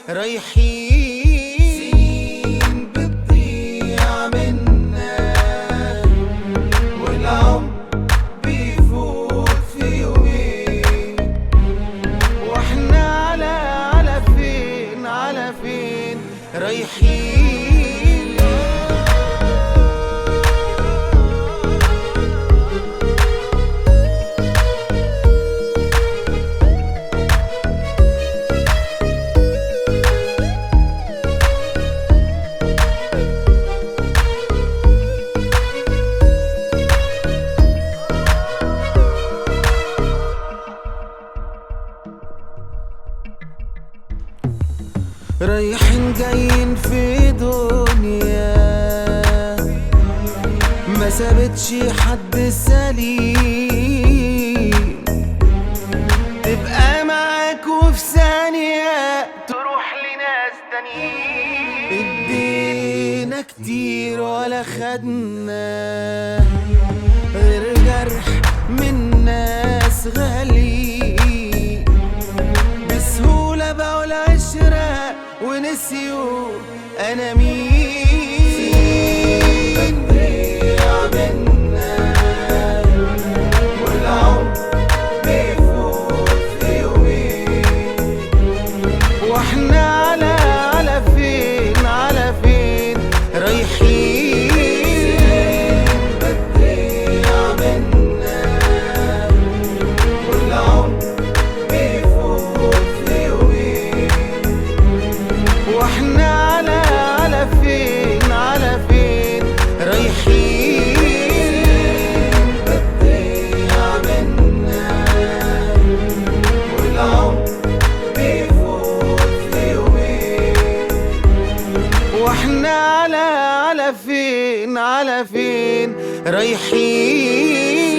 رايحين سنين بتضيع منا والعمر بيفوت في يومين واحنا على فين رايحين. رايحين جايين في دنيا ما سابتش حد سليم، تبقى معاك وفي ثانية تروح لناس تانيين. ادينا كتير ولا خدنا غير جرح من ناس غاليين، بسهولة بقوا العشرة ونسيوا أنا مين. بتضيع منا والعمر بيفوت في يومين واحنا على فين رايحين. بتضيع منا والعمر بيفوت في يومين واحنا على فين رايحين. بتضيع منا والعمر بيفوت في يومين واحنا على فين رايحين.